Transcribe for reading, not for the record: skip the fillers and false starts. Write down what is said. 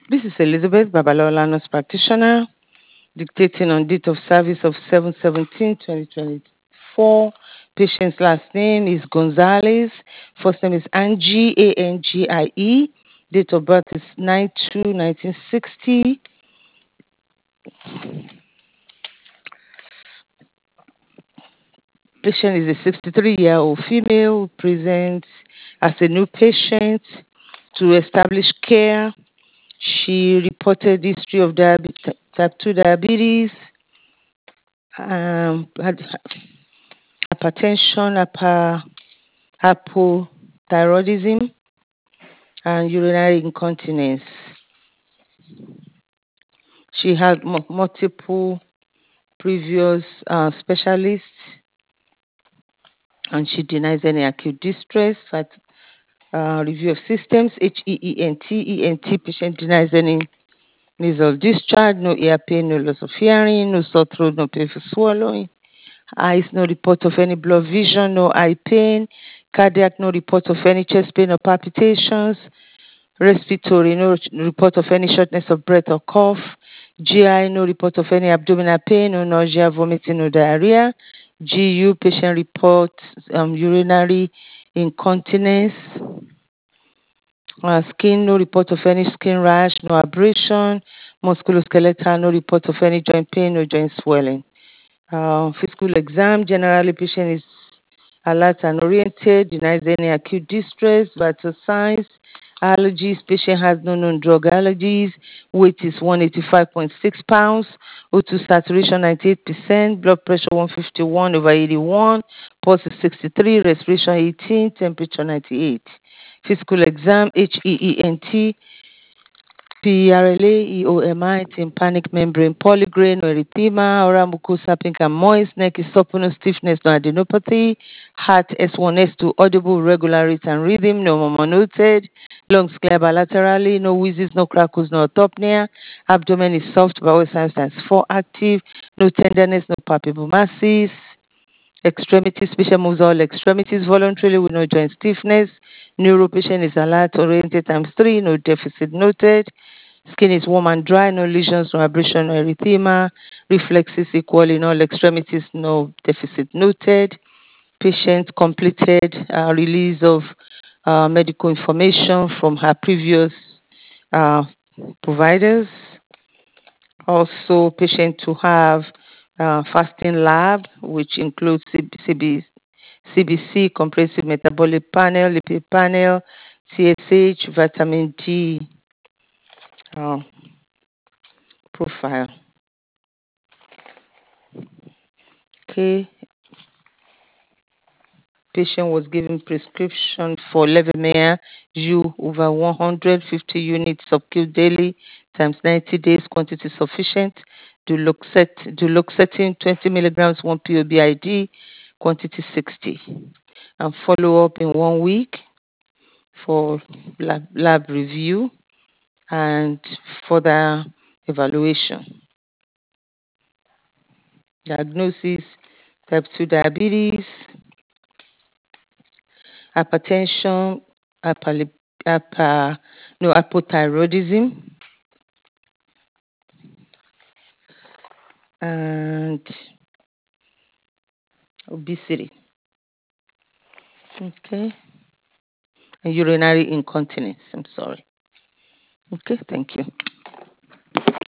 This is Elizabeth Babalola, nurse practitioner, dictating on date of service of 7/17/2024. Patient's last name is Gonzalez. First name is Angie, Angie. Date of birth is 9/2/1960. Patient is a 63-year-old female, presents as a new patient to establish care. She reported history of type 2 diabetes, had hypertension, hypothyroidism, and urinary incontinence. She had multiple previous specialists, and she denies any acute distress. Review of systems, HEENT. Patient denies any nasal discharge, no ear pain, no loss of hearing, no sore throat, no pain for swallowing. Eyes, no report of any blurred vision, no eye pain. Cardiac, no report of any chest pain or palpitations. Respiratory, no report of any shortness of breath or cough. GI, no report of any abdominal pain, no nausea, vomiting, no diarrhea. GU, patient reports urinary incontinence. Skin, no report of any skin rash, no abrasion. Musculoskeletal, no report of any joint pain, no joint swelling. Physical exam, generally patient is alert and oriented, denies any acute distress, vital signs, allergies, patient has no known drug allergies, weight is 185.6 pounds, O2 saturation 98%, blood pressure 151/81, pulse is 63, respiration 18, temperature 98. Physical exam, HEENT, PRLA, EOMI, tympanic membrane polygrain, erythema, oral mucosa pink and moist, neck is supple, no stiffness, no adenopathy, heart S1, S2, audible, regular rate and rhythm, no murmur noted, lungs clear bilaterally, no wheezes, no crackles, no autopnea, abdomen is soft, bowel signs 4 active, no tenderness, no palpable masses, extremities, patient moves all extremities voluntarily with no joint stiffness, neuro patient is alert, oriented times 3, no deficit noted, skin is warm and dry, no lesions, no abrasion, no erythema. Reflexes equal in all extremities, no deficit noted. Patient completed release of medical information from her previous uh, providers. Also, patient to have fasting lab, which includes CBC, comprehensive metabolic panel, lipid panel, TSH, vitamin D uh, profile. Okay, patient was given prescription for Levemir U over 150 units subcutaneous daily times 90 days, quantity sufficient. Duloxetine 20 milligrams 1 POBID, quantity 60. And follow up in 1 week for lab review and further evaluation. Diagnosis: type 2 diabetes, hypertension, hypothyroidism, and obesity. Okay, and urinary incontinence. I'm sorry. Okay, thank you.